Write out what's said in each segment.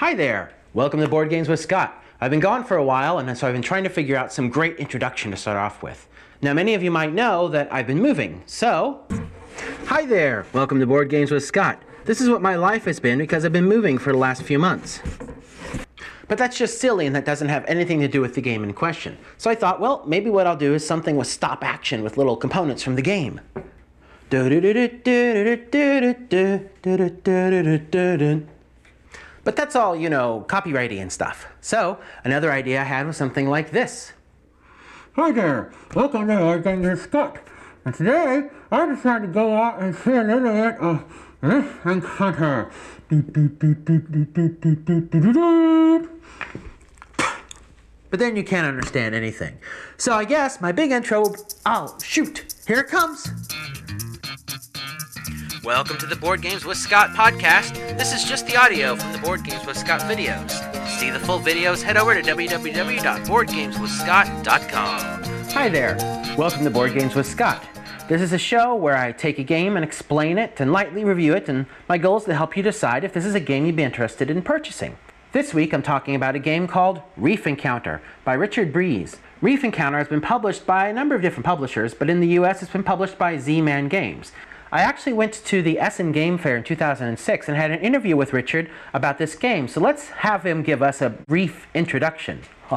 Hi there! Welcome to Board Games with Scott. I've been gone for a while, and so I've been trying to figure out some great introduction to start off with. Now, many of you might know that I've been moving, so... Hi there! Welcome to Board Games with Scott. This is what my life has been because I've been moving for the last few months. But that's just silly, and that doesn't have anything to do with the game in question. So I thought, well, maybe what I'll do is something with stop action with little components from the game. But that's all, you know, copyrighty and stuff. So, another idea I had was something like this. Hi there, welcome to Board Games with Scott. And today, I decided to go out and see a little bit of Rift Encounter. But then you can't understand anything. So I guess my big intro, oh shoot, here it comes. Welcome to the Board Games with Scott podcast. This is just the audio from the Board Games with Scott videos. To see the full videos, head over to www.boardgameswithscott.com. Hi there. Welcome to Board Games with Scott. This is a show where I take a game and explain it and lightly review it, and my goal is to help you decide if this is a game you'd be interested in purchasing. This week I'm talking about a game called Reef Encounter by Richard Breeze. Reef Encounter has been published by a number of different publishers, but in the US it's been published by Z-Man Games. I actually went to the Essen Game Fair in 2006 and had an interview with Richard about this game, so let's have him give us a brief introduction.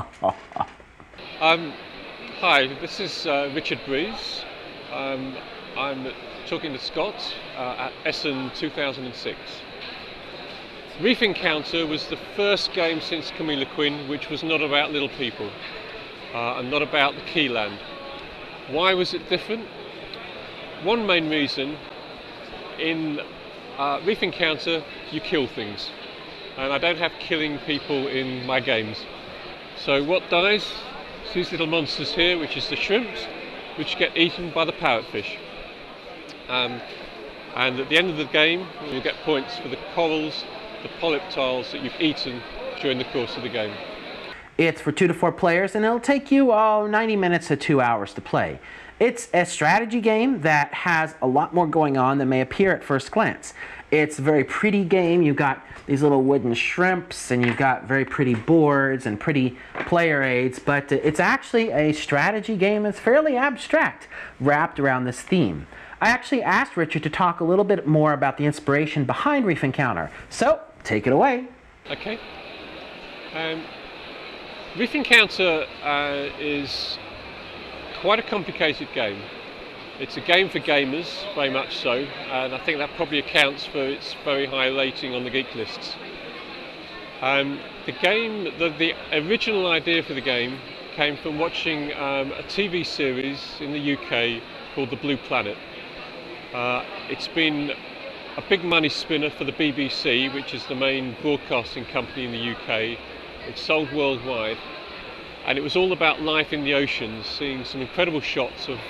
Hi, this is Richard Breeze. I'm talking to Scott at Essen 2006. Reef Encounter was the first game since Camilla Quinn which was not about little people and not about the Keyland. Why was it different? One main reason, in Reef Encounter you kill things, and I don't have killing people in my games. So what dies? These little monsters here, which is the shrimps, which get eaten by the parrotfish. And at the end of the game you'll get points for the corals, the polyp tiles that you've eaten during the course of the game. It's for 2 to 4 players, and it'll take you 90 minutes to 2 hours to play. It's a strategy game that has a lot more going on than may appear at first glance. It's a very pretty game. You've got these little wooden shrimps, and you've got very pretty boards and pretty player aids, but it's actually a strategy game that's fairly abstract, wrapped around this theme. I actually asked Richard to talk a little bit more about the inspiration behind Reef Encounter, so take it away. Okay. Reef Encounter is quite a complicated game. It's a game for gamers, very much so, and I think that probably accounts for its very high rating on the geek lists. The original idea for the game came from watching a TV series in the UK called The Blue Planet. It's been a big money spinner for the BBC, which is the main broadcasting company in the UK. It's sold worldwide. And it was all about life in the oceans, seeing some incredible shots of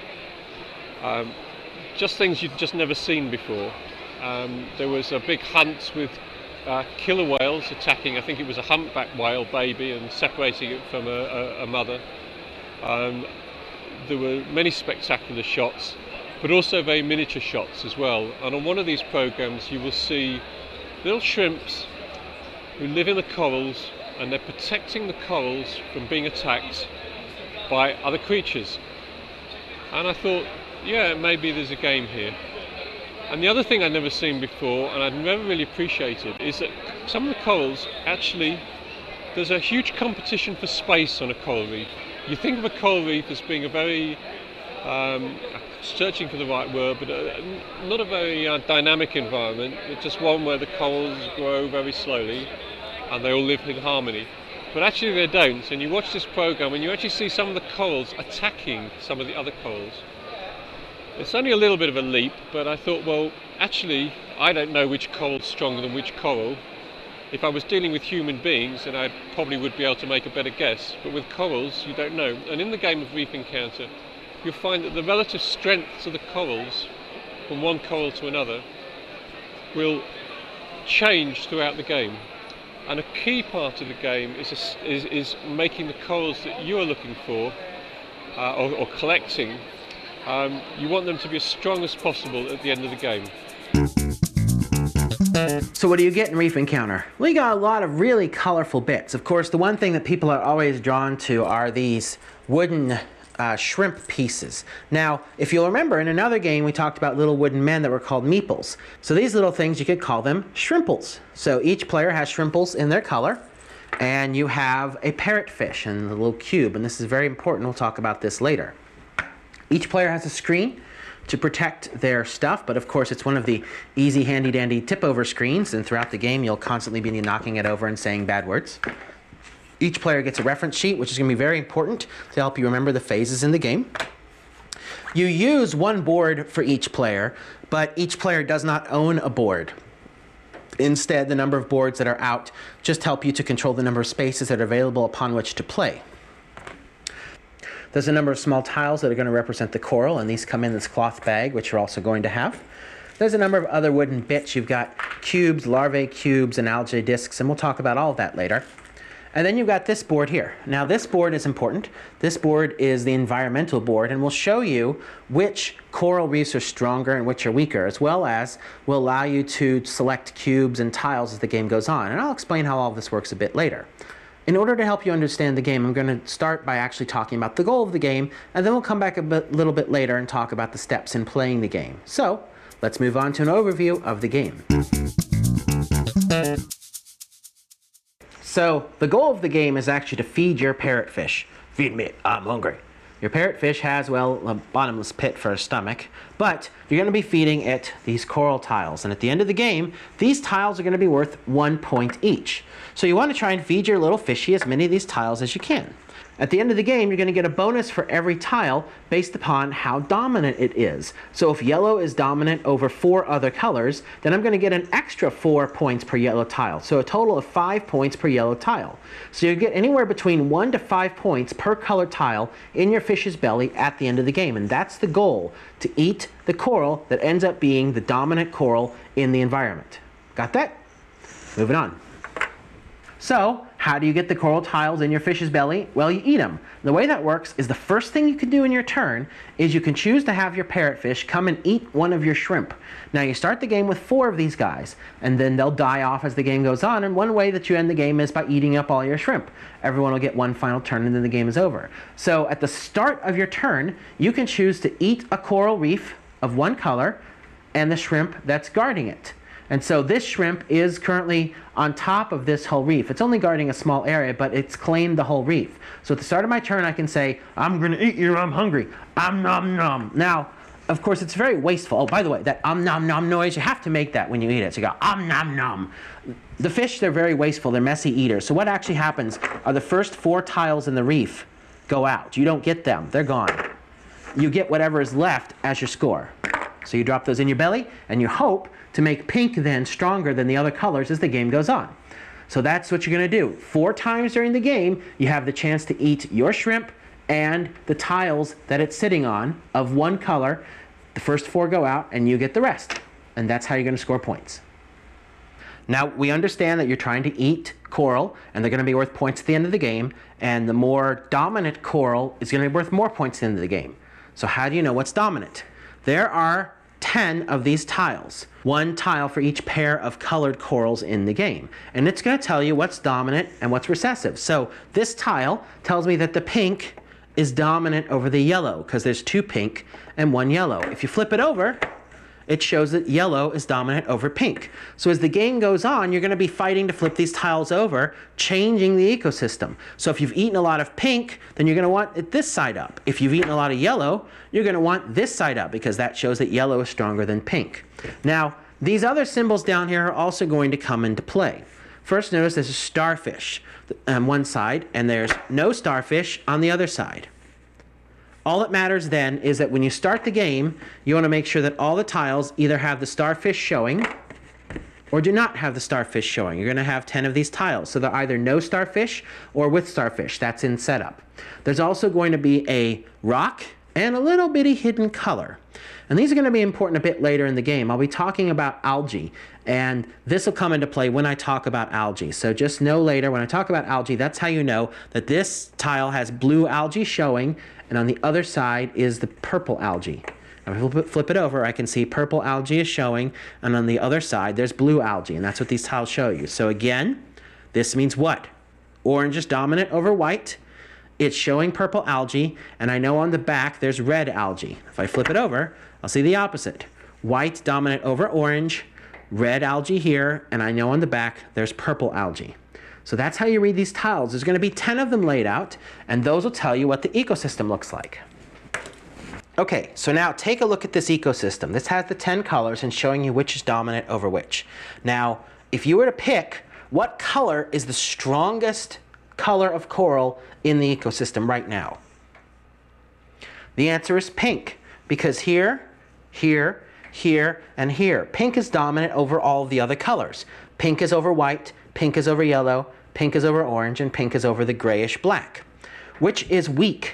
just things you'd just never seen before. There was a big hunt with killer whales attacking, I think it was a humpback whale baby, and separating it from a mother. There were many spectacular shots, but also very miniature shots as well. And on one of these programs you will see little shrimps who live in the corals, and they're protecting the corals from being attacked by other creatures. And I thought, yeah, maybe there's a game here. And the other thing I'd never seen before, and I'd never really appreciated, is that some of the corals, actually, there's a huge competition for space on a coral reef. You think of a coral reef as being a very, searching for the right word, but not a very dynamic environment. It's just one where the corals grow very slowly, and they all live in harmony. But actually they don't, and you watch this program and you actually see some of the corals attacking some of the other corals. It's only a little bit of a leap, but I thought, well, actually I don't know which coral's stronger than which coral. If I was dealing with human beings, then I probably would be able to make a better guess, but with corals you don't know. And in the game of Reef Encounter you'll find that the relative strengths of the corals from one coral to another will change throughout the game. And a key part of the game is making the corals that you are looking for or collecting. You want them to be as strong as possible at the end of the game. So what do you get in Reef Encounter? Well, you got a lot of really colorful bits. Of course, the one thing that people are always drawn to are these wooden shrimp pieces. Now, if you'll remember, in another game we talked about little wooden men that were called meeples. So these little things, you could call them shrimples. So each player has shrimples in their color, and you have a parrotfish in the little cube, and this is very important. We'll talk about this later. Each player has a screen to protect their stuff, but of course it's one of the easy handy-dandy tip-over screens, and throughout the game you'll constantly be knocking it over and saying bad words. Each player gets a reference sheet, which is going to be very important to help you remember the phases in the game. You use one board for each player, but each player does not own a board. Instead, the number of boards that are out just help you to control the number of spaces that are available upon which to play. There's a number of small tiles that are going to represent the coral, and these come in this cloth bag, which you're also going to have. There's a number of other wooden bits. You've got cubes, larvae cubes, and algae discs, and we'll talk about all of that later. And then you've got this board here. Now this board is important. This board is the environmental board, and will show you which coral reefs are stronger and which are weaker, as well as will allow you to select cubes and tiles as the game goes on. And I'll explain how all of this works a bit later. In order to help you understand the game, I'm going to start by actually talking about the goal of the game, and then we'll come back a little bit later and talk about the steps in playing the game. So let's move on to an overview of the game. So the goal of the game is actually to feed your parrotfish. Feed me, I'm hungry. Your parrotfish has, well, a bottomless pit for a stomach, but you're going to be feeding it these coral tiles. And at the end of the game, these tiles are going to be worth 1 point each. So you want to try and feed your little fishy as many of these tiles as you can. At the end of the game, you're going to get a bonus for every tile based upon how dominant it is. So if yellow is dominant over 4 other colors, then I'm going to get an extra 4 points per yellow tile. So a total of 5 points per yellow tile. So you get anywhere between 1 to 5 points per colored tile in your fish's belly at the end of the game. And that's the goal, to eat the coral that ends up being the dominant coral in the environment. Got that? Moving on. So, how do you get the coral tiles in your fish's belly? Well, you eat them. The way that works is the first thing you can do in your turn is you can choose to have your parrotfish come and eat one of your shrimp. Now, you start the game with 4 of these guys, and then they'll die off as the game goes on, and one way that you end the game is by eating up all your shrimp. Everyone will get one final turn, and then the game is over. So, at the start of your turn, you can choose to eat a coral reef of one color and the shrimp that's guarding it. And so this shrimp is currently on top of this whole reef. It's only guarding a small area, but it's claimed the whole reef. So at the start of my turn, I can say, I'm going to eat you, I'm hungry. Nom nom. Now, of course, it's very wasteful. Oh, by the way, that nom nom noise, you have to make that when you eat it. So you go, nom nom. The fish, they're very wasteful. They're messy eaters. So what actually happens are the first 4 tiles in the reef go out. You don't get them. They're gone. You get whatever is left as your score. So you drop those in your belly, and you hope to make pink then stronger than the other colors as the game goes on. So that's what you're going to do. 4 times during the game, you have the chance to eat your shrimp and the tiles that it's sitting on of one color. The first 4 go out, and you get the rest. And that's how you're going to score points. Now, we understand that you're trying to eat coral, and they're going to be worth points at the end of the game, and the more dominant coral is going to be worth more points at the end of the game. So how do you know what's dominant? There are 10 of these tiles, 1 tile for each pair of colored corals in the game. And it's going to tell you what's dominant and what's recessive. So this tile tells me that the pink is dominant over the yellow because there's 2 pink and 1 yellow. If you flip it over, it shows that yellow is dominant over pink. So as the game goes on, you're going to be fighting to flip these tiles over, changing the ecosystem. So if you've eaten a lot of pink, then you're going to want it this side up. If you've eaten a lot of yellow, you're going to want this side up because that shows that yellow is stronger than pink. Now, these other symbols down here are also going to come into play. First, notice there's a starfish on one side, and there's no starfish on the other side. All that matters then is that when you start the game, you want to make sure that all the tiles either have the starfish showing or do not have the starfish showing. You're going to have 10 of these tiles. So they're either no starfish or with starfish. That's in setup. There's also going to be a rock and a little bitty hidden color. And these are going to be important a bit later in the game. I'll be talking about algae, and this will come into play when I talk about algae. So just know later when I talk about algae, that's how you know that this tile has blue algae showing, and on the other side is the purple algae. And if I flip it over, I can see purple algae is showing, and on the other side, there's blue algae, and that's what these tiles show you. So again, this means what? Orange is dominant over white. It's showing purple algae, and I know on the back there's red algae. If I flip it over, I'll see the opposite. White dominant over orange, red algae here, and I know on the back there's purple algae. So that's how you read these tiles. There's going to be 10 of them laid out, and those will tell you what the ecosystem looks like. Okay, so now take a look at this ecosystem. This has the 10 colors and showing you which is dominant over which. Now, if you were to pick what color is the strongest color of coral in the ecosystem right now, the answer is pink, because here, here, here, and here, pink is dominant over all of the other colors. Pink is over white, pink is over yellow, pink is over orange, and pink is over the grayish black. Which is weak?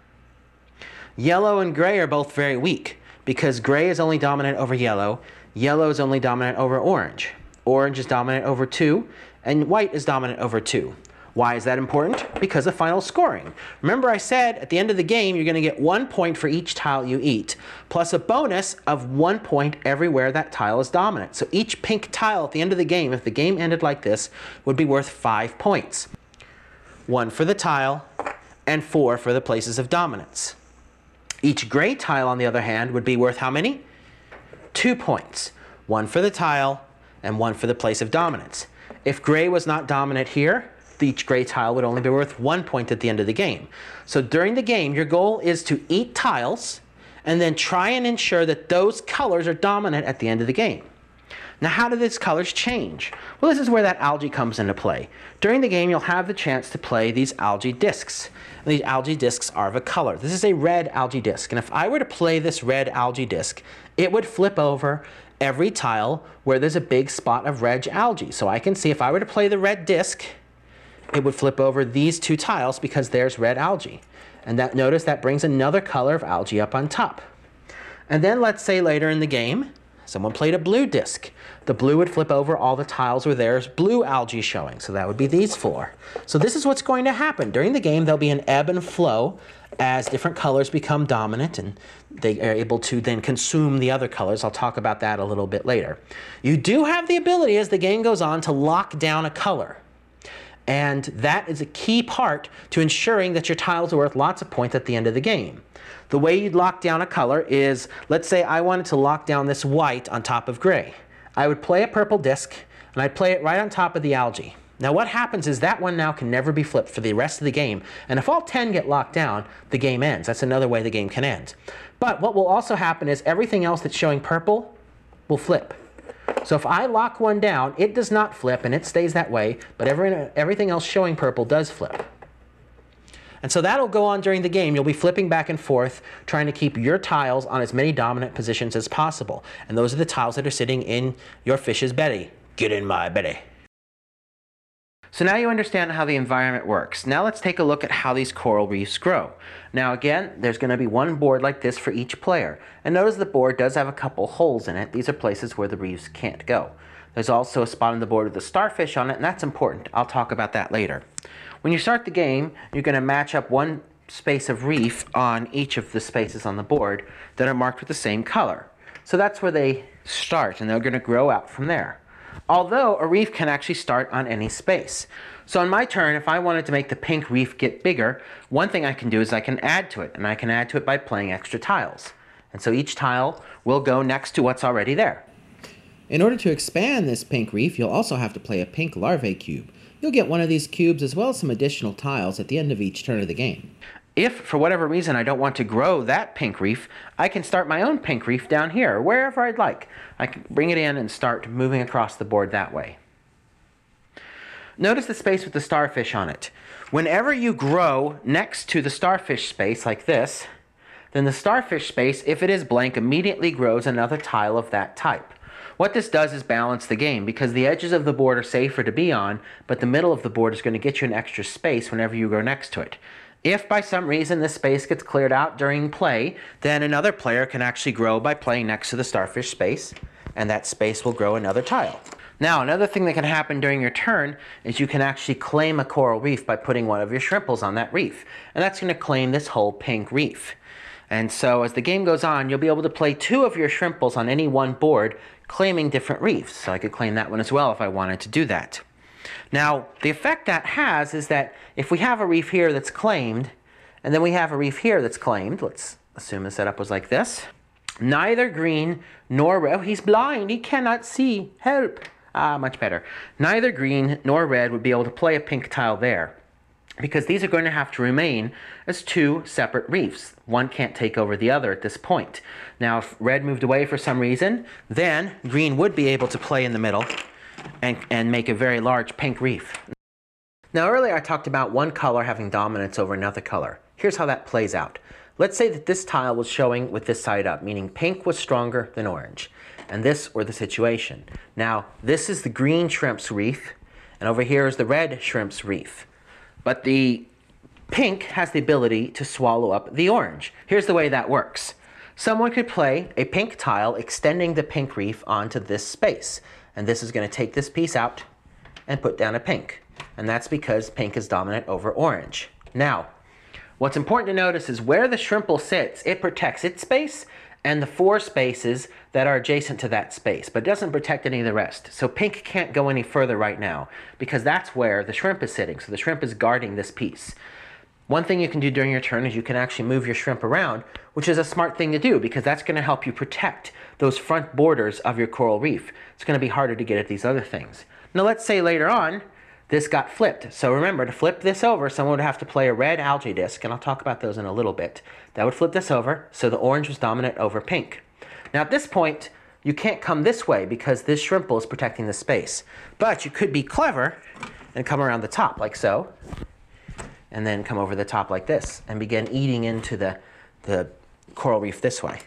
Yellow and gray are both very weak, because gray is only dominant over yellow, yellow is only dominant over orange, orange is dominant over 2, and white is dominant over 2. Why is that important? Because of final scoring. Remember I said at the end of the game you're going to get 1 point for each tile you eat, plus a bonus of 1 point everywhere that tile is dominant. So each pink tile at the end of the game, if the game ended like this, would be worth 5 points. 1 for the tile, and 4 for the places of dominance. Each gray tile, on the other hand, would be worth how many? 2 points. 1 for the tile, and 1 for the place of dominance. If gray was not dominant here, each gray tile would only be worth 1 point at the end of the game. So during the game, your goal is to eat tiles and then try and ensure that those colors are dominant at the end of the game. Now, how do these colors change? Well, this is where that algae comes into play. During the game, you'll have the chance to play these algae discs. And these algae discs are of a color. This is a red algae disc. And if I were to play this red algae disc, it would flip over every tile where there's a big spot of red algae. So I can see if I were to play the red disc, it would flip over these 2 tiles because there's red algae. And notice that brings another color of algae up on top. And then let's say later in the game, someone played a blue disc. The blue would flip over all the tiles where there's blue algae showing. So that would be these 4. So this is what's going to happen. During the game, there'll be an ebb and flow as different colors become dominant and they are able to then consume the other colors. I'll talk about that a little bit later. You do have the ability as the game goes on to lock down a color. And that is a key part to ensuring that your tiles are worth lots of points at the end of the game. The way you'd lock down a color is, let's say I wanted to lock down this white on top of gray. I would play a purple disc, and I'd play it right on top of the algae. Now what happens is that one now can never be flipped for the rest of the game, and if all 10 get locked down, the game ends. That's another way the game can end. But what will also happen is everything else that's showing purple will flip. So if I lock one down, it does not flip and it stays that way, but everything else showing purple does flip. And so that'll go on during the game. You'll be flipping back and forth, trying to keep your tiles on as many dominant positions as possible. And those are the tiles that are sitting in your fish's belly. Get in my belly. So now you understand how the environment works. Now let's take a look at how these coral reefs grow. Now again, there's going to be one board like this for each player. And notice the board does have a couple holes in it. These are places where the reefs can't go. There's also a spot on the board with the starfish on it, and that's important. I'll talk about that later. When you start the game, you're going to match up one space of reef on each of the spaces on the board that are marked with the same color. So that's where they start, and they're going to grow out from there. Although a reef can actually start on any space. So on my turn, if I wanted to make the pink reef get bigger, one thing I can do is I can add to it, and I can add to it by playing extra tiles. And so each tile will go next to what's already there. In order to expand this pink reef, you'll also have to play a pink larvae cube. You'll get one of these cubes as well as some additional tiles at the end of each turn of the game. If, for whatever reason, I don't want to grow that pink reef, I can start my own pink reef down here, or wherever I'd like. I can bring it in and start moving across the board that way. Notice the space with the starfish on it. Whenever you grow next to the starfish space like this, then the starfish space, if it is blank, immediately grows another tile of that type. What this does is balance the game, because the edges of the board are safer to be on, but the middle of the board is going to get you an extra space whenever you go next to it. If by some reason this space gets cleared out during play, then another player can actually grow by playing next to the starfish space, and that space will grow another tile. Now, another thing that can happen during your turn is you can actually claim a coral reef by putting one of your shrimples on that reef, and that's going to claim this whole pink reef. And so as the game goes on, you'll be able to play 2 of your shrimples on any one board, claiming different reefs. So I could claim that one as well if I wanted to do that. Now, the effect that has is that if we have a reef here that's claimed, and then we have a reef here that's claimed, let's assume the setup was like this, neither green nor red, oh, he's blind, he cannot see, help. Much better. Neither green nor red would be able to play a pink tile there, because these are going to have to remain as 2 separate reefs. One can't take over the other at this point. Now, if red moved away for some reason, then green would be able to play in the middle and make a very large pink reef. Now, earlier I talked about one color having dominance over another color. Here's how that plays out. Let's say that this tile was showing with this side up, meaning pink was stronger than orange. And this were the situation. Now, this is the green shrimp's reef, and over here is the red shrimp's reef. But the pink has the ability to swallow up the orange. Here's the way that works. Someone could play a pink tile extending the pink reef onto this space. And this is going to take this piece out and put down a pink. And that's because pink is dominant over orange. Now, what's important to notice is where the shrimple sits, it protects its space and the 4 spaces that are adjacent to that space, but it doesn't protect any of the rest. So pink can't go any further right now because that's where the shrimp is sitting. So the shrimp is guarding this piece. One thing you can do during your turn is you can actually move your shrimp around, which is a smart thing to do because that's going to help you protect those front borders of your coral reef. It's going to be harder to get at these other things. Now let's say later on this got flipped. So remember, to flip this over, someone would have to play a red algae disc, and I'll talk about those in a little bit. That would flip this over, so the orange was dominant over pink. Now at this point, you can't come this way because this shrimple is protecting the space. But you could be clever and come around the top like so, and then come over the top like this and begin eating into the coral reef this way.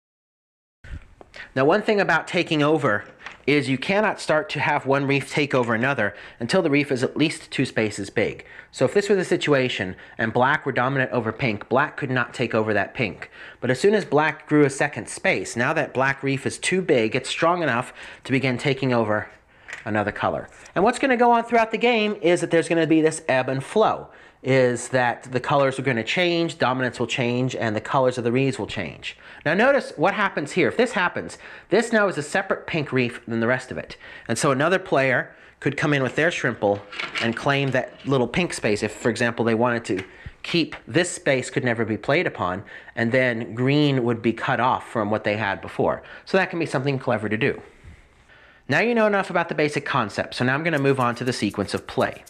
Now, one thing about taking over is you cannot start to have one reef take over another until the reef is at least 2 spaces big. So if this were the situation and black were dominant over pink, black could not take over that pink. But as soon as black grew a second space, now that black reef is too big, it's strong enough to begin taking over another color. And what's going to go on throughout the game is that there's going to be this ebb and flow, is that the colors are going to change, dominance will change, and the colors of the reefs will change. Now notice what happens here. If this happens, this now is a separate pink reef than the rest of it. And so another player could come in with their shrimple and claim that little pink space if, for example, they wanted to keep this space could never be played upon, and then green would be cut off from what they had before. So that can be something clever to do. Now you know enough about the basic concept, so now I'm going to move on to the sequence of play.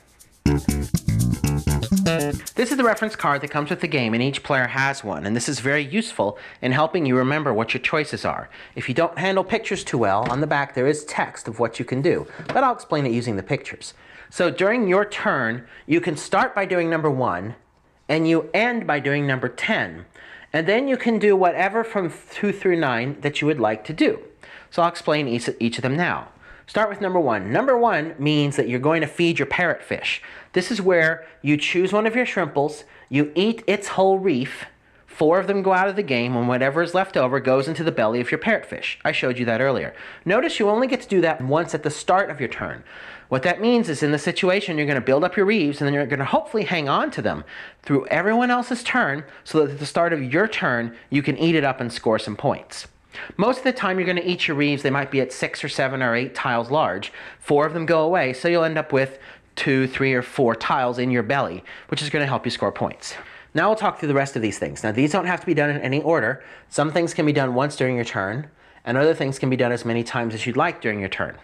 This is the reference card that comes with the game, and each player has one, and this is very useful in helping you remember what your choices are. If you don't handle pictures too well, on the back there is text of what you can do, but I'll explain it using the pictures. So during your turn, you can start by doing number 1, and you end by doing number 10, and then you can do whatever from 2 through 9 that you would like to do. So I'll explain each of them now. Start with number 1. Number 1 means that you're going to feed your parrotfish. This is where you choose one of your shrimples, you eat its whole reef, 4 of them go out of the game, and whatever is left over goes into the belly of your parrotfish. I showed you that earlier. Notice you only get to do that once at the start of your turn. What that means is in the situation you're going to build up your reefs, and then you're going to hopefully hang on to them through everyone else's turn so that at the start of your turn you can eat it up and score some points. Most of the time you're going to eat your reefs. They might be at 6 or 7 or 8 tiles large. 4 of them go away, so you'll end up with 2, 3, or 4 tiles in your belly, which is going to help you score points. Now we'll talk through the rest of these things. Now these don't have to be done in any order. Some things can be done once during your turn, and other things can be done as many times as you'd like during your turn.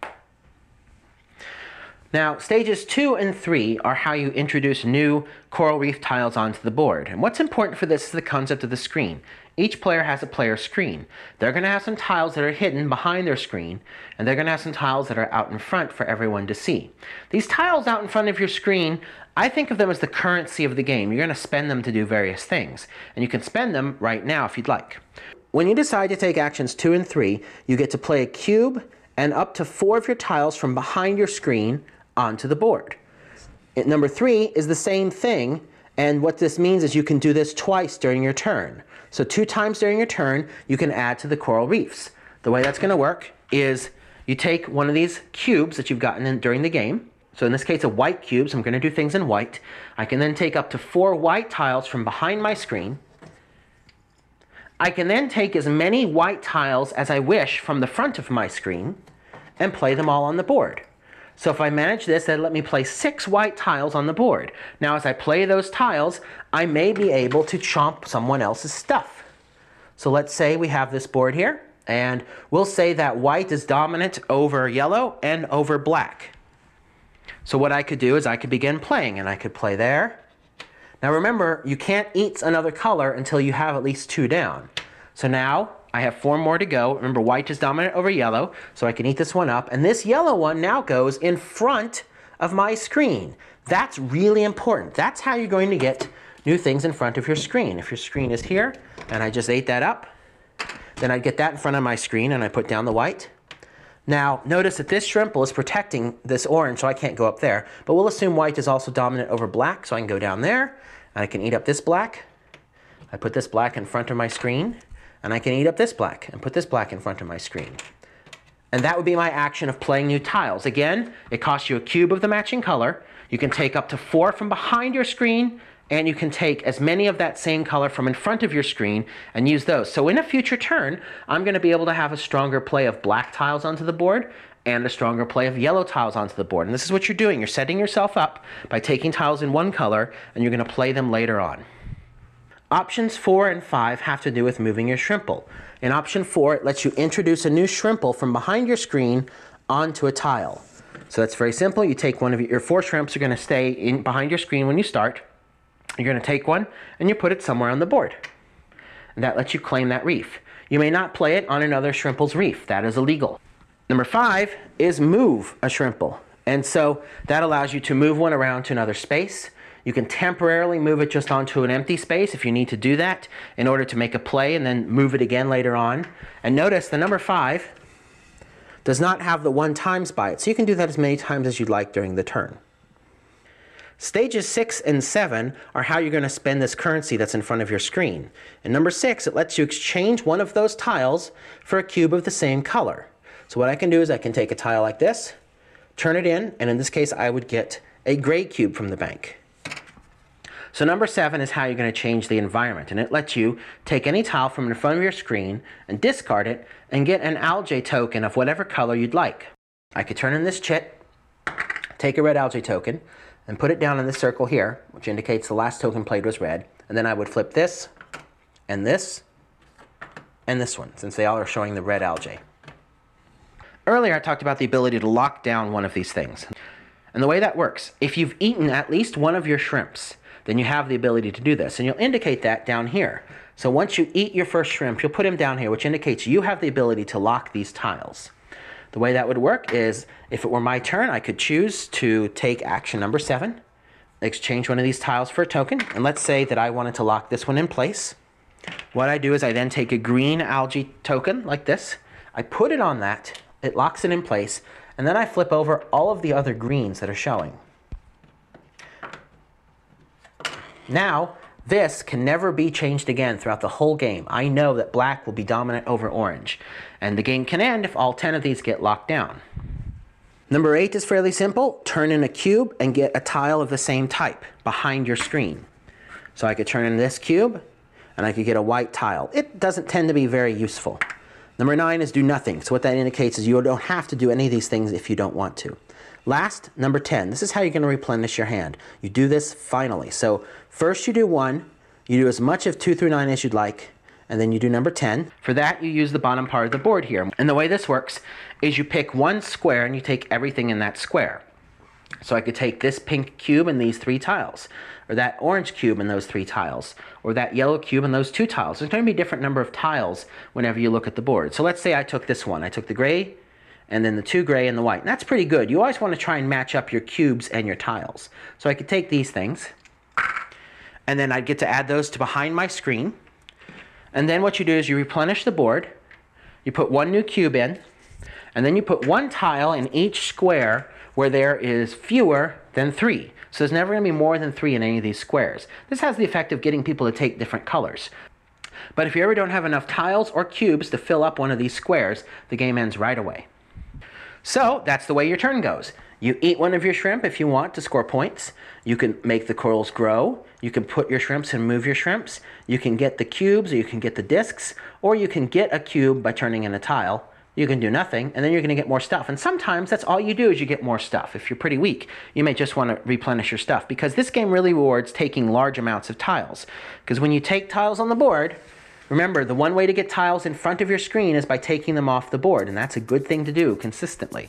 Now, stages 2 and 3 are how you introduce new coral reef tiles onto the board. And what's important for this is the concept of the screen. Each player has a player screen. They're going to have some tiles that are hidden behind their screen, and they're going to have some tiles that are out in front for everyone to see. These tiles out in front of your screen, I think of them as the currency of the game. You're going to spend them to do various things, and you can spend them right now if you'd like. When you decide to take actions 2 and 3, you get to play a cube and up to 4 of your tiles from behind your screen onto the board. Number 3 is the same thing, and what this means is you can do this twice during your turn. So 2 times during your turn, you can add to the coral reefs. The way that's going to work is you take one of these cubes that you've gotten during the game. So in this case, a white cube, so I'm going to do things in white. I can then take up to 4 white tiles from behind my screen, I can then take as many white tiles as I wish from the front of my screen and play them all on the board. So if I manage this, that'll let me play 6 white tiles on the board. Now as I play those tiles, I may be able to chomp someone else's stuff. So let's say we have this board here, and we'll say that white is dominant over yellow and over black. So what I could do is I could begin playing, and I could play there. Now remember, you can't eat another color until you have at least 2 down. So now I have 4 more to go. Remember, white is dominant over yellow, so I can eat this one up. And this yellow one now goes in front of my screen. That's really important. That's how you're going to get new things in front of your screen. If your screen is here, and I just ate that up, then I'd get that in front of my screen, and I put down the white. Now, notice that this shrimple is protecting this orange, so I can't go up there. But we'll assume white is also dominant over black, so I can go down there, and I can eat up this black. I put this black in front of my screen, and I can eat up this black and put this black in front of my screen. And that would be my action of playing new tiles. Again, it costs you a cube of the matching color. You can take up to 4 from behind your screen, and you can take as many of that same color from in front of your screen and use those. So in a future turn, I'm going to be able to have a stronger play of black tiles onto the board and a stronger play of yellow tiles onto the board. And this is what you're doing. You're setting yourself up by taking tiles in one color, and you're going to play them later on. Options 4 and 5 have to do with moving your shrimple. In option 4, it lets you introduce a new shrimple from behind your screen onto a tile. So that's very simple. You take one of your 4 shrimps are going to stay behind your screen when you start. You're going to take one and you put it somewhere on the board. And that lets you claim that reef. You may not play it on another shrimple's reef. That is illegal. Number 5 is move a shrimple. And so that allows you to move one around to another space. You can temporarily move it just onto an empty space if you need to do that in order to make a play and then move it again later on. And notice the number 5 does not have the 1 times by it, so you can do that as many times as you'd like during the turn. Stages 6 and 7 are how you're going to spend this currency that's in front of your screen. And number 6, it lets you exchange one of those tiles for a cube of the same color. So what I can do is I can take a tile like this, turn it in, and in this case I would get a gray cube from the bank. So number 7 is how you're going to change the environment, and it lets you take any tile from in front of your screen and discard it and get an algae token of whatever color you'd like. I could turn in this chit, take a red algae token, and put it down in this circle here, which indicates the last token played was red, and then I would flip this, and this one, since they all are showing the red algae. Earlier I talked about the ability to lock down one of these things. And the way that works, if you've eaten at least one of your shrimps, then you have the ability to do this. And you'll indicate that down here. So once you eat your first shrimp, you'll put him down here, which indicates you have the ability to lock these tiles. The way that would work is, if it were my turn, I could choose to take action number 7, exchange one of these tiles for a token, and let's say that I wanted to lock this one in place. What I do is I then take a green algae token, like this, I put it on that, it locks it in place, and then I flip over all of the other greens that are showing. Now, this can never be changed again throughout the whole game. I know that black will be dominant over orange, and the game can end if all 10 of these get locked down. Number 8 is fairly simple. Turn in a cube and get a tile of the same type behind your screen. So I could turn in this cube, and I could get a white tile. It doesn't tend to be very useful. Number 9 is do nothing. So what that indicates is you don't have to do any of these things if you don't want to. Last, number 10. This is how you're going to replenish your hand. You do this finally. So first you do 1, you do as much of 2 through 9 as you'd like, and then you do number 10. For that, you use the bottom part of the board here. And the way this works is you pick one square and you take everything in that square. So I could take this pink cube and these 3 tiles, or that orange cube and those 3 tiles, or that yellow cube and those 2 tiles. There's going to be a different number of tiles whenever you look at the board. So let's say I took this one. I took the gray, and then the 2 gray and the white. And that's pretty good. You always want to try and match up your cubes and your tiles. So I could take these things, and then I'd get to add those to behind my screen. And then what you do is you replenish the board, you put 1 new cube in, and then you put 1 tile in each square where there is fewer than 3. So there's never going to be more than 3 in any of these squares. This has the effect of getting people to take different colors. But if you ever don't have enough tiles or cubes to fill up one of these squares, the game ends right away. So that's the way your turn goes. You eat one of your shrimp if you want to score points. You can make the corals grow. You can put your shrimps and move your shrimps. You can get the cubes, or you can get the discs, or you can get a cube by turning in a tile. You can do nothing, and then you're going to get more stuff. And sometimes that's all you do is you get more stuff. If you're pretty weak, you may just want to replenish your stuff, because this game really rewards taking large amounts of tiles. Because when you take tiles on the board, remember, the one way to get tiles in front of your screen is by taking them off the board, and that's a good thing to do consistently.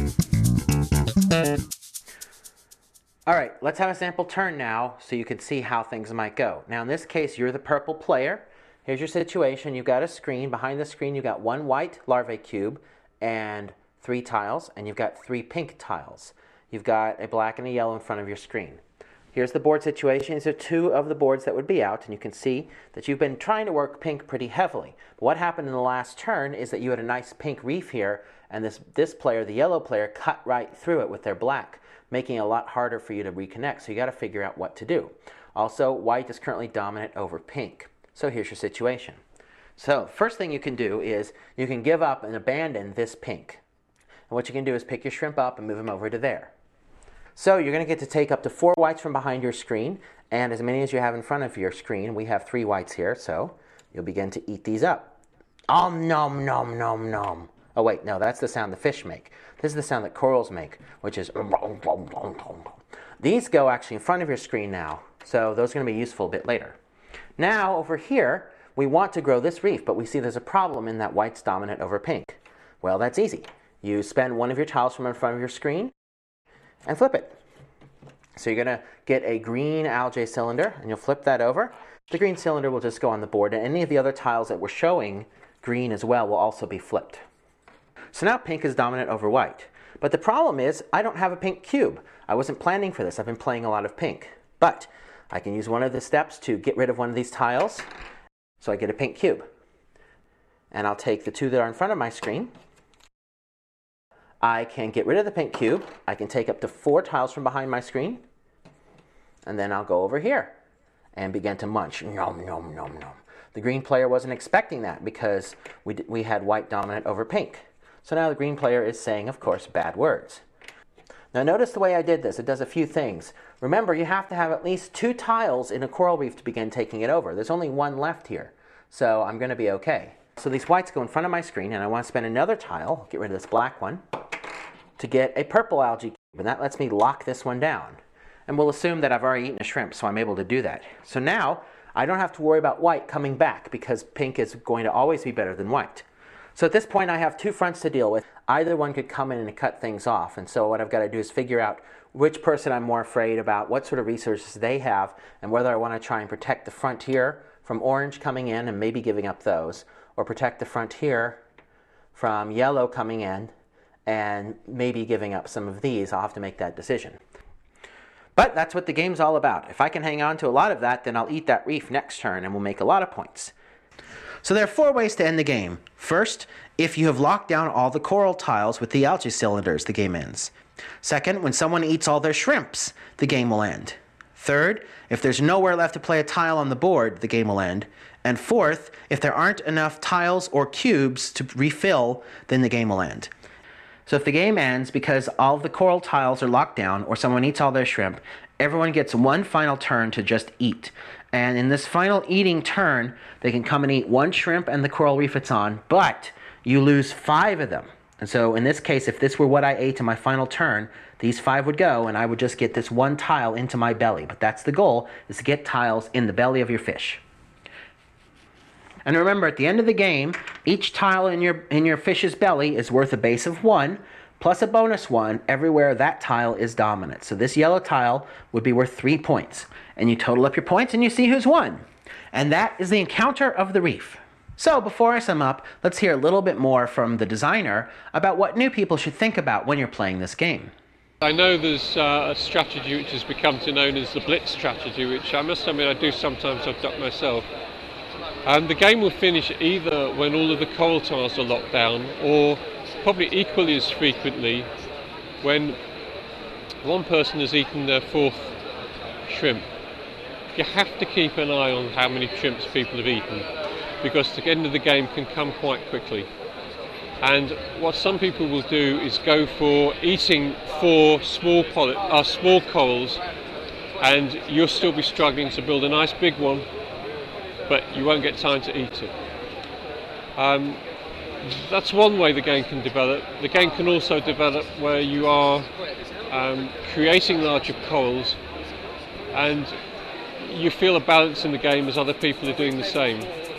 All right, let's have a sample turn now so you can see how things might go. Now in this case, you're the purple player. Here's your situation. You've got a screen. Behind the screen, you've got one white larvae cube and 3 tiles, and you've got 3 pink tiles. You've got a black and a yellow in front of your screen. Here's the board situation. These are 2 of the boards that would be out, and you can see that you've been trying to work pink pretty heavily. But what happened in the last turn is that you had a nice pink reef here, and this player, the yellow player, cut right through it with their black, making it a lot harder for you to reconnect. So you got to figure out what to do. Also, white is currently dominant over pink. So here's your situation. So first thing you can do is you can give up and abandon this pink. And what you can do is pick your shrimp up and move them over to there. So you're going to get to take up to 4 whites from behind your screen, and as many as you have in front of your screen. We have 3 whites here, so you'll begin to eat these up. Om nom nom nom nom. Oh wait, no, that's the sound the fish make. This is the sound that corals make, which is... These go actually in front of your screen now, so those are going to be useful a bit later. Now, over here, we want to grow this reef, but we see there's a problem in that white's dominant over pink. Well, that's easy. You spend one of your tiles from in front of your screen and flip it. So you're going to get a green algae cylinder, and you'll flip that over. The green cylinder will just go on the board, and any of the other tiles that we're showing green as well will also be flipped. So now pink is dominant over white. But the problem is I don't have a pink cube. I wasn't planning for this. I've been playing a lot of pink. But I can use one of the steps to get rid of one of these tiles, so I get a pink cube. And I'll take the 2 that are in front of my screen. I can get rid of the pink cube. I can take up to 4 tiles from behind my screen. And then I'll go over here and begin to munch. Nom, nom, nom, nom. The green player wasn't expecting that because we had white dominant over pink. So now the green player is saying, of course, bad words. Now notice the way I did this. It does a few things. Remember, you have to have at least 2 tiles in a coral reef to begin taking it over. There's only 1 left here, so I'm going to be okay. So these whites go in front of my screen, and I want to spend another tile, get rid of this black one, to get a purple algae cube, and that lets me lock this one down. And we'll assume that I've already eaten a shrimp, so I'm able to do that. So now I don't have to worry about white coming back because pink is going to always be better than white. So at this point I have 2 fronts to deal with. Either one could come in and cut things off, and so what I've got to do is figure out which person I'm more afraid about, what sort of resources they have, and whether I want to try and protect the front here from orange coming in and maybe giving up those, or protect the front here from yellow coming in and maybe giving up some of these. I'll have to make that decision. But that's what the game's all about. If I can hang on to a lot of that, then I'll eat that reef next turn and we'll make a lot of points. So there are 4 ways to end the game. First, if you have locked down all the coral tiles with the algae cylinders, the game ends. Second, when someone eats all their shrimps, the game will end. Third, if there's nowhere left to play a tile on the board, the game will end. And fourth, if there aren't enough tiles or cubes to refill, then the game will end. So if the game ends because all of the coral tiles are locked down or someone eats all their shrimp, everyone gets one final turn to just eat. And in this final eating turn, they can come and eat 1 shrimp and the coral reef it's on, but you lose 5 of them. And so in this case, if this were what I ate in my final turn, these 5 would go and I would just get this 1 tile into my belly. But that's the goal, is to get tiles in the belly of your fish. And remember, at the end of the game, each tile in your fish's belly is worth a base of 1, plus a bonus 1 everywhere that tile is dominant. So this yellow tile would be worth 3 points. And you total up your points and you see who's won. And that is the encounter of the reef. So before I sum up, let's hear a little bit more from the designer about what new people should think about when you're playing this game. I know there's a strategy which has become known as the blitz strategy, which I must admit I do sometimes adopt myself. And the game will finish either when all of the coral tiles are locked down, or probably equally as frequently when one person has eaten their 4th shrimp. You have to keep an eye on how many shrimps people have eaten, because the end of the game can come quite quickly. And what some people will do is go for eating 4 small corals, and you'll still be struggling to build a nice big one, but you won't get time to eat it. That's one way the game can develop. The game can also develop where you are creating larger corals, and you feel a balance in the game as other people are doing the same.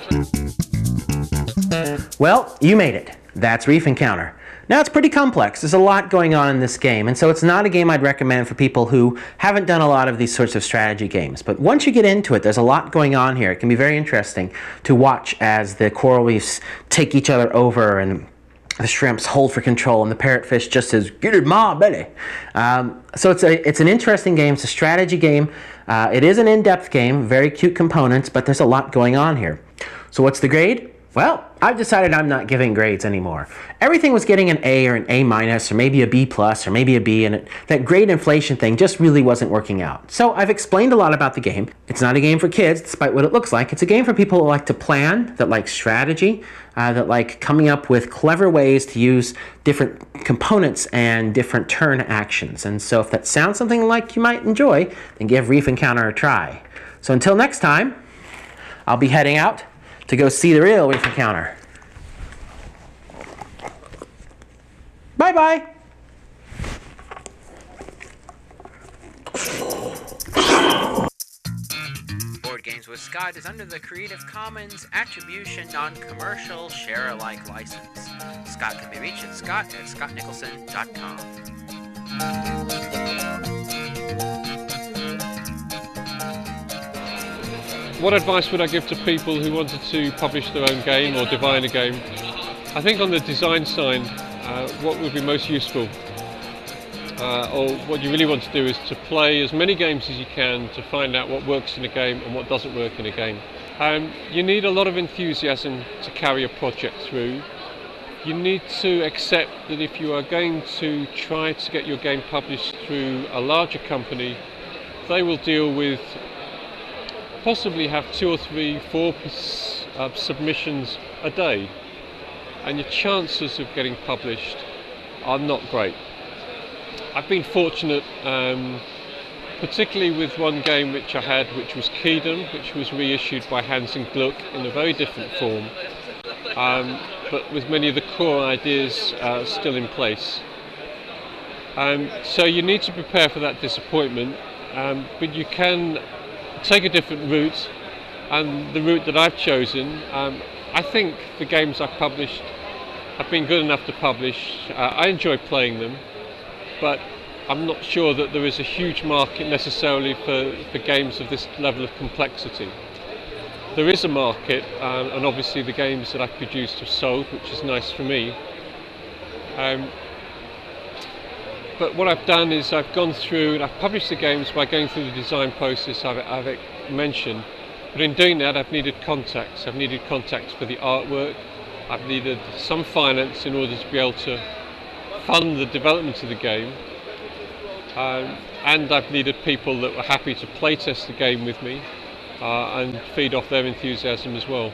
Well, you made it. That's Reef Encounter. Now, it's pretty complex. There's a lot going on in this game, and so it's not a game I'd recommend for people who haven't done a lot of these sorts of strategy games. But once you get into it, there's a lot going on here. It can be very interesting to watch as the coral reefs take each other over, and the shrimps hold for control, and the parrotfish just says, "Get it, ma, belly." So it's an interesting game. It's a strategy game. It is an in-depth game, very cute components, but there's a lot going on here. So what's the grade? Well, I've decided I'm not giving grades anymore. Everything was getting an A or an A minus or maybe a B plus or maybe a B, and that grade inflation thing just really wasn't working out. So I've explained a lot about the game. It's not a game for kids, despite what it looks like. It's a game for people who like to plan, that like strategy, that like coming up with clever ways to use different components and different turn actions. And so if that sounds something like you might enjoy, then give Reef Encounter a try. So until next time, I'll be heading out to go see the real Reef Encounter. Bye-bye. Board Games with Scott is under the Creative Commons Attribution Non-Commercial Share-alike license. Scott can be reached at scott@scottnicholson.com. What advice would I give to people who wanted to publish their own game or design a game? I think on the design side, what would be most useful, or what you really want to do, is to play as many games as you can to find out what works in a game and what doesn't work in a game. You need a lot of enthusiasm to carry a project through. You need to accept that if you are going to try to get your game published through a larger company, they will deal with possibly have 2 or 3, 4 submissions a day, and your chances of getting published are not great. I've been fortunate, particularly with one game which I had, which was Kedom, which was reissued by Hans and Gluck in a very different form, but with many of the core ideas still in place. So you need to prepare for that disappointment, but you can take a different route, and the route that I've chosen, I think the games I've published have been good enough to publish. I enjoy playing them, but I'm not sure that there is a huge market necessarily for games of this level of complexity. There is a market, and obviously the games that I've produced have sold, which is nice for me. But what I've done is I've gone through and I've published the games by going through the design process I've mentioned. But in doing that, I've needed contacts. I've needed contacts for the artwork. I've needed some finance in order to be able to fund the development of the game. And I've needed people that were happy to play test the game with me and feed off their enthusiasm as well.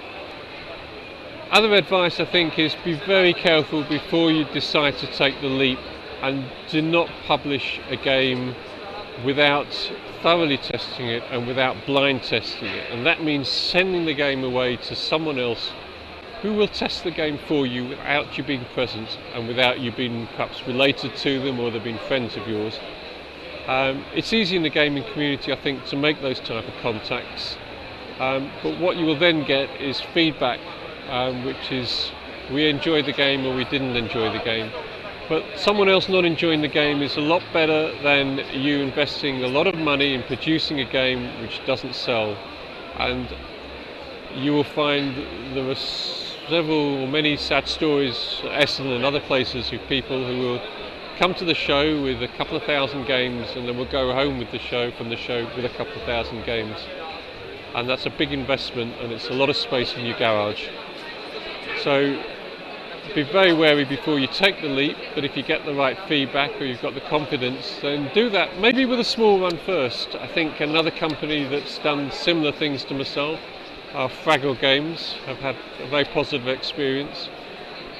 Other advice, I think, is be very careful before you decide to take the leap, and do not publish a game without thoroughly testing it and without blind testing it. And that means sending the game away to someone else who will test the game for you without you being present and without you being perhaps related to them or they've been friends of yours. It's easy in the gaming community, I think, to make those type of contacts, but what you will then get is feedback, which is we enjoyed the game or we didn't enjoy the game. But someone else not enjoying the game is a lot better than you investing a lot of money in producing a game which doesn't sell. And you will find there are many sad stories at Essen and other places of people who will come to the show with a couple of thousand games and then will go home with the show with a couple of thousand games. And that's a big investment, and it's a lot of space in your garage. So be very wary before you take the leap, but if you get the right feedback or you've got the confidence, then do that, maybe with a small run first. I think another company that's done similar things to myself, Fraggle Games, have had a very positive experience.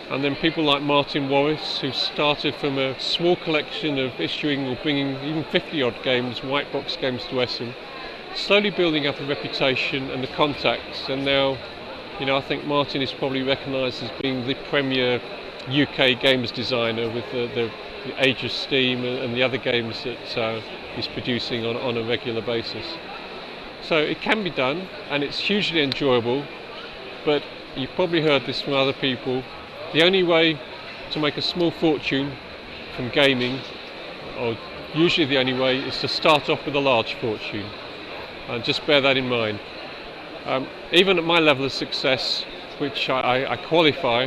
And then people like Martin Warris, who started from a small collection of issuing or bringing even 50-odd games, white box games to Essen, slowly building up a reputation and the contacts. And now, I think Martin is probably recognised as being the premier UK games designer with the Age of Steam and the other games that he's producing on a regular basis. So it can be done, and it's hugely enjoyable, but you've probably heard this from other people. The only way to make a small fortune from gaming, or usually the only way, is to start off with a large fortune. And just bear that in mind. Even at my level of success, which I qualify,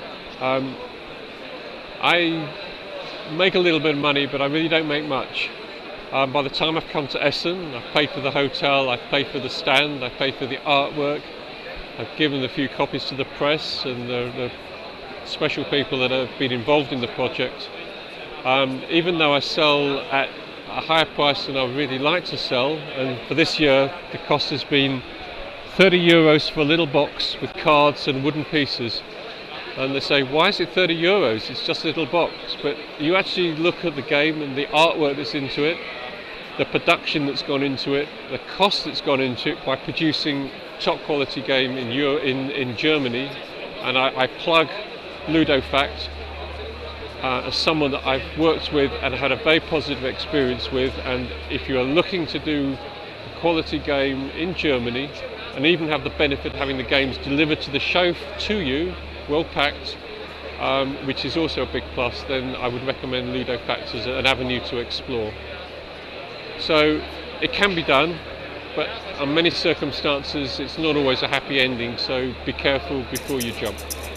I make a little bit of money, but I really don't make much. By the time I've come to Essen, I've paid for the hotel, I've paid for the stand, I've paid for the artwork, I've given a few copies to the press and the special people that have been involved in the project. Even though I sell at a higher price than I would really like to sell, and for this year the cost has been €30 for a little box with cards and wooden pieces. And they say, why is it €30? It's just a little box. But you actually look at the game and the artwork that's into it, the production that's gone into it, the cost that's gone into it by producing top quality game in Germany. And I plug Ludofact as someone that I've worked with and had a very positive experience with. And if you are looking to do a quality game in Germany and even have the benefit of having the games delivered to the show to you, well packed, which is also a big plus, then I would recommend Ludofact as an avenue to explore. So it can be done, but in many circumstances it's not always a happy ending, so be careful before you jump.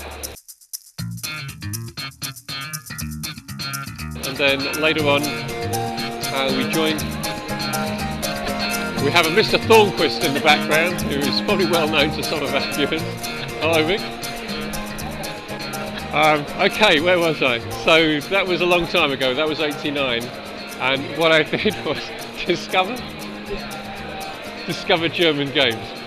And then later on we have a Mr. Thornquist in the background, who is probably well known to some of our viewers. Hello, Rick. Okay, where was I? So that was a long time ago, that was '89, and what I did was discover German games.